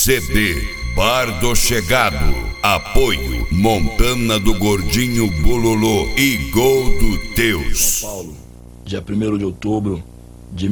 CD Bardo Chegado. Apoio Montana do Gordinho Bololô e Gol do Teus. São Paulo, dia 1º de outubro de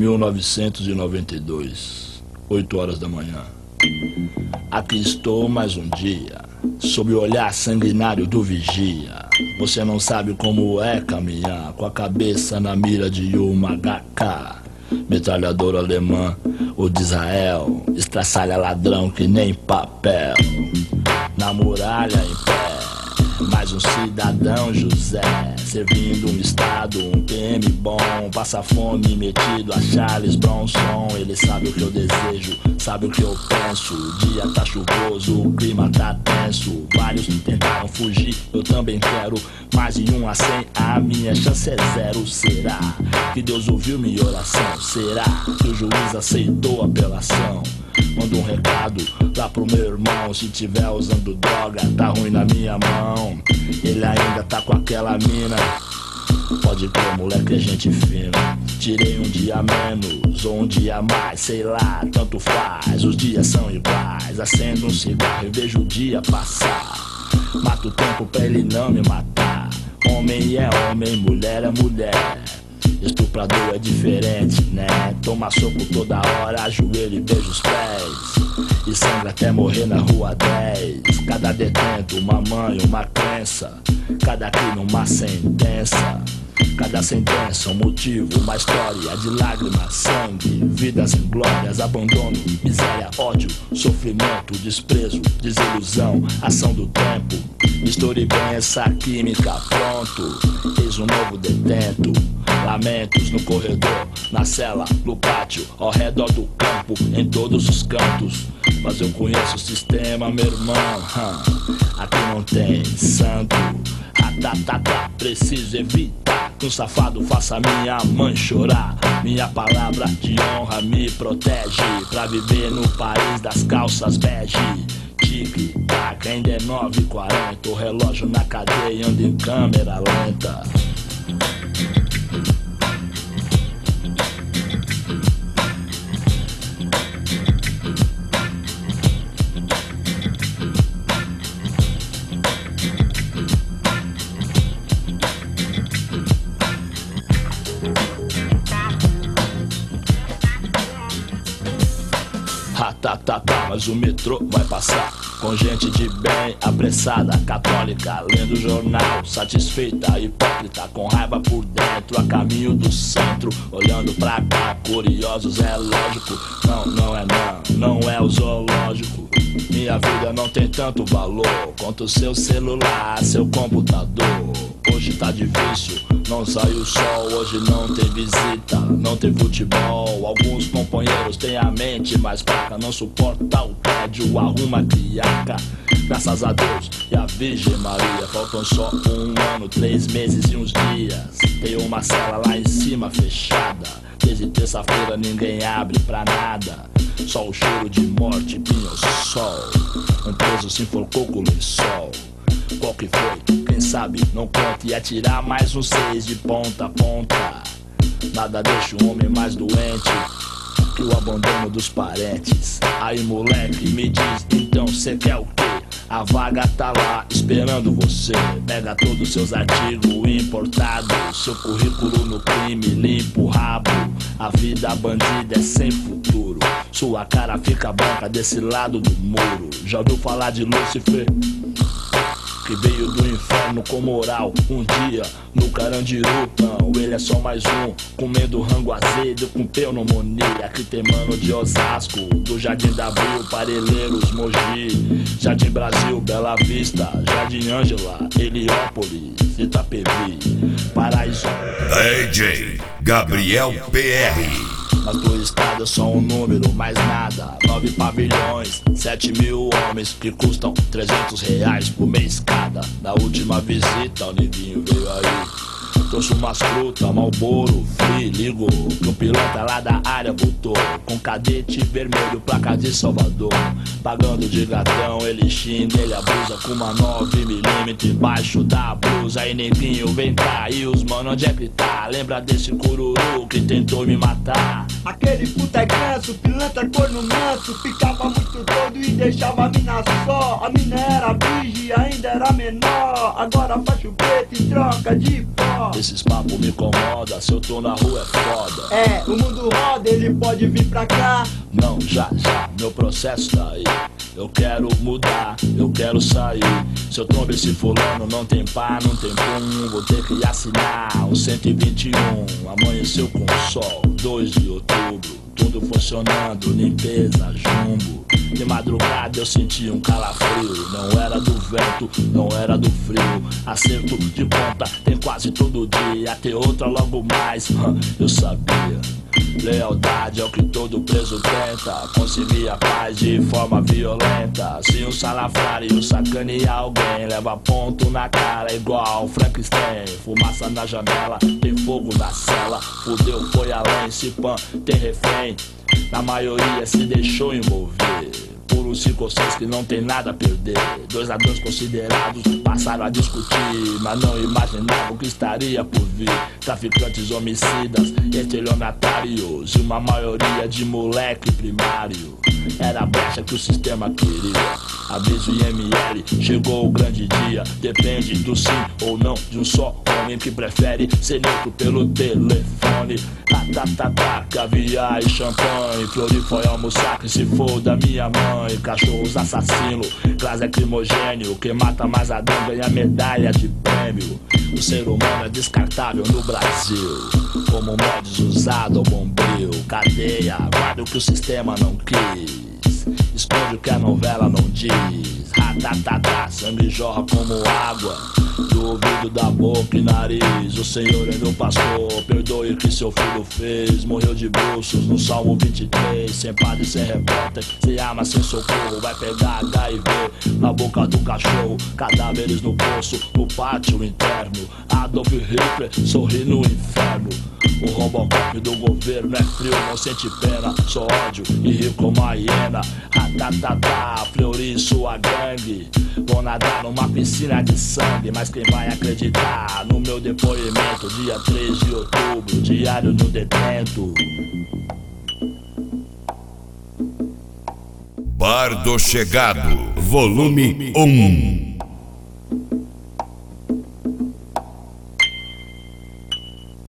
1992, 8 horas da manhã. Aqui estou mais um dia, sob o olhar sanguinário do vigia. Você não sabe como é caminhar com a cabeça na mira de uma HK. Metralhador alemã ou de Israel, estraçalha ladrão que nem papel. Na muralha em pé, mais um cidadão José, servindo um estado, um PM bom. Passa fome metido a Charles Bronson. Ele sabe o que eu desejo, sabe o que eu penso. O dia tá chuvoso, o clima tá tenso. Vários tentaram fugir, eu também quero. Mais de 1 a 100, a minha chance é 0. Será que Deus ouviu minha oração? Será que o juiz aceitou a apelação? Manda um recado lá pro meu irmão. Se tiver usando droga, tá ruim na minha mão. Ele ainda tá com aquela mina. Pode crer, moleque, é gente fina. Tirei um dia menos ou um dia mais, sei lá, tanto faz. Os dias são iguais. Acendo um cigarro e vejo o dia passar. Mato o tempo pra ele não me matar. Homem é homem, mulher é mulher. Estuprador é diferente, né? Toma soco toda hora, ajoelha e beija os pés. E sangra até morrer na rua 10. Cada detento, uma mãe, uma crença. Cada crime, uma sentença. Cada sentença, um motivo, uma história de lágrimas, sangue, vidas inglórias, abandono, miséria, ódio, sofrimento, desprezo, desilusão, ação do tempo. Misture bem essa química, pronto, eis um novo detento. Lamentos no corredor, na cela, no pátio, ao redor do campo, em todos os cantos. Mas eu conheço o sistema, meu irmão. Aqui não tem santo. Preciso evitar que um safado faça minha mãe chorar. Minha palavra de honra me protege pra viver no país das calças bege. Tic-tac, ainda é 9h40. O relógio na cadeia anda em câmera lenta. Mas o metrô vai passar com gente de bem, apressada, católica, lendo o jornal, satisfeita, hipócrita, com raiva por dentro, a caminho do centro, olhando pra cá, curiosos, é lógico. Não é o zoológico. Minha vida não tem tanto valor quanto seu celular, seu computador. Hoje tá difícil, não sai o sol. Hoje não tem visita, não tem futebol. Alguns companheiros têm a mente mais fraca, não suporta o tédio, arruma criaca. Graças a Deus e a Virgem Maria, faltam só 1 ano, 3 meses e uns dias. Tem uma cela lá em cima fechada. Desde terça-feira ninguém abre pra nada. Só o cheiro de morte, pinho-sol. Um preso se enforcou com o lençol. Qual que foi? Quem sabe não conta. E atirar mais um 6 de ponta a ponta. Nada deixa o homem mais doente que o abandono dos parentes. Aí moleque, me diz, então cê quer o quê? A vaga tá lá esperando você. Pega todos os seus artigos importados, seu currículo no crime, limpa o rabo. A vida bandida é sem futuro. Sua cara fica branca desse lado do muro. Já ouviu falar de Lúcifer? Que veio do inferno com moral. Um dia no Carandiru, ele é só mais um, comendo rango azedo com pneumonia. Aqui tem mano de Osasco, do Jardim da Abril, Parelheiros, Mogi, Jardim Brasil, Bela Vista, Jardim Ângela, Heliópolis, Itapevi, Paraíso. DJ Gabriel PR. Mas do estado é só um número, mais nada. 9 pavilhões, 7.000 homens que custam R$300 por mês cada. Na última visita o neguinho veio aí, trouxe umas frutas, Marlboro, Free, ligou que o piloto lá da área voltou com cadete vermelho, placa de Salvador. Pagando de gatão, ele xinga, ele abusa com uma 9mm embaixo da blusa. Aí neguinho vem cá, e os mano onde é que tá? Lembra desse cururu que tentou me matar? Aquele puta é ganso, pilantra corno manso. Ficava muito doido e deixava a mina só. A mina era virgem, ainda era menor. Agora faz o preto e troca de pó. Esses papos me incomoda, se eu tô na rua é foda. É, o mundo roda, ele pode vir pra cá. Não, já, meu processo tá aí. Eu quero mudar, eu quero sair. Se eu trombo esse fulano, não tem pá, não tem pum. Vou ter que assinar o 121. Amanheceu com sol, 2 de outubro. Tudo funcionando, limpeza, jumbo. De madrugada eu senti um calafrio. Não era do vento, não era do frio. Acerto de conta tem quase todo dia. Ter outra logo mais, eu sabia. Lealdade é o que todo preso tenta. Conseguir a paz de forma violenta. Se um salafrário sacanear alguém, leva ponto na cara igual Frankenstein. Fumaça na janela, tem fogo na cela. Fudeu, foi além, se pan, tem refém. Na maioria se deixou envolver por uns 5 ou 6 que não tem nada a perder. 2 ladrões considerados passaram a discutir, mas não imaginavam que estaria por vir. Traficantes, homicidas, estelionatários e uma maioria de moleque primário. Era a brecha que o sistema queria. Aviso IML, chegou o grande dia. Depende do sim ou não de um só homem que prefere ser neutro pelo telefone. Caviar e champanhe, Floripa almoçar que se for da minha mãe. Cachorros assassinos, gás lacrimogênio. Quem mata mais ladrão ganha medalha de prêmio. O ser humano é descartável no Brasil, como mods usado ao bombril. Cadeia, guarda o que o sistema não quis, esconde o que a novela não diz. Sangue jorra como água do ouvido, da boca e nariz. O Senhor é meu pastor, perdoe o que seu filho fez. Morreu de bruços no Salmo 23. Sem padre, sem repórter, sem arma, sem socorro. Vai pegar HIV na boca do cachorro. Cadáveres no poço, no pátio interno. Adolf Hitler sorri no inferno. O Robocop do governo é frio, não sente pena. Só ódio e rio como a hiena. Fleury, sua gangue. Vou nadar numa piscina de sangue. Mas quem vai acreditar no meu depoimento? Dia 3 de outubro, diário no detento. Bar do Chegado, volume 1.